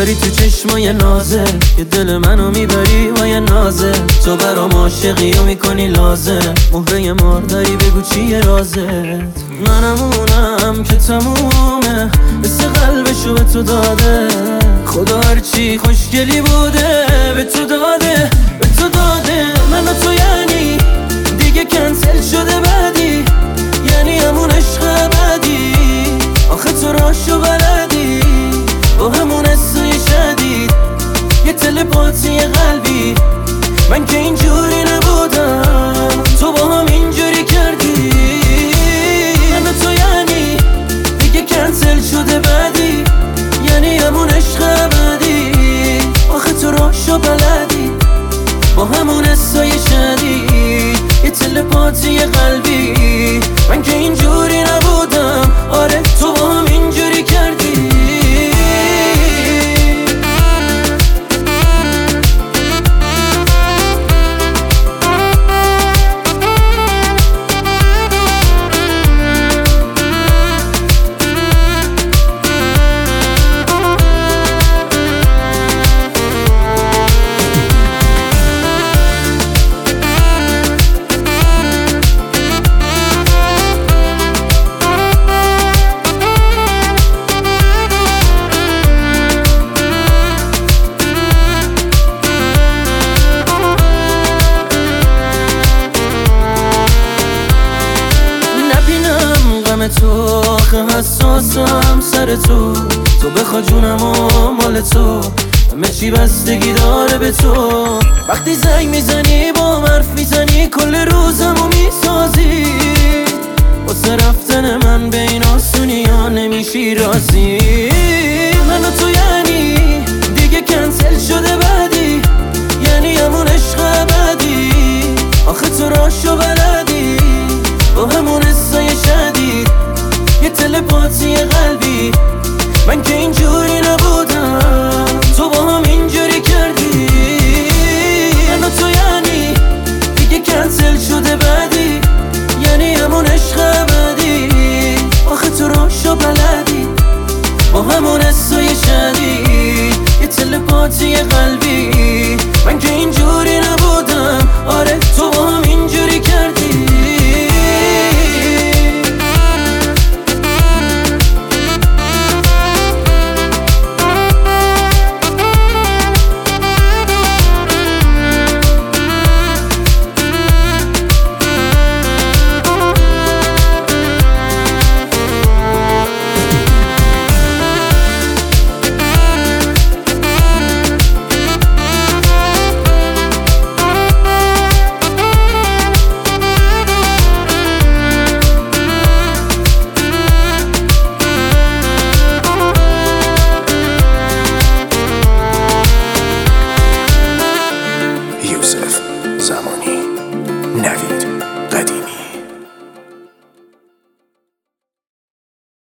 داری تو چشمای نازه که دل منو میبری با یه نازه. تو برام عاشقی و میکنی لازم، مهره مار داری بگو چیه رازت. منم اونم که تمومه، مثل قلبشو به تو داده. خدا هرچی خوشگلی بوده به تو داده، به تو داده. من و تو یعنی دیگه کنسل شده بعدی، یعنی همون عشق ابدی. آخه تو راشو بلدی با همون حسای شدید، یه تلپاتی قلبی. من که اینجوری نبودم، تو با هم اینجوری کردی. من و تو یعنی دیگه کنسل شده بعدی، یعنی همون عشق ابدی. آخه تو راشو بلدی با همون حسای شدید، یه تلپاتی قلبی. من که اینجوری نبودم، آره تو با هم اینجوری کردی. تو آخه حساسم سر تو بخوا جونم و مال تو، همه چی بستگی داره به تو. وقتی زنگ میزنی با حرف میزنی، کل روزمو میسازی. واسه رفتن من به این آسونی ها نمیشی راضی. من و تو یعنی دیگه کنسل شده بعدی، یعنی همون عشق ابدی. آخه تو راشو بلدی با همون حسای شدید، یه تلپاتی قلبی. من که اینجوری نبودم، تو با هم اینجوری کردی. من و تو یعنی دیگه کنسل شده بعدی، یعنی همون عشق ابدی. آخه تو راشو بلدی با همون حسای شدید، یه تلپاتی قلبی. من که اینجوری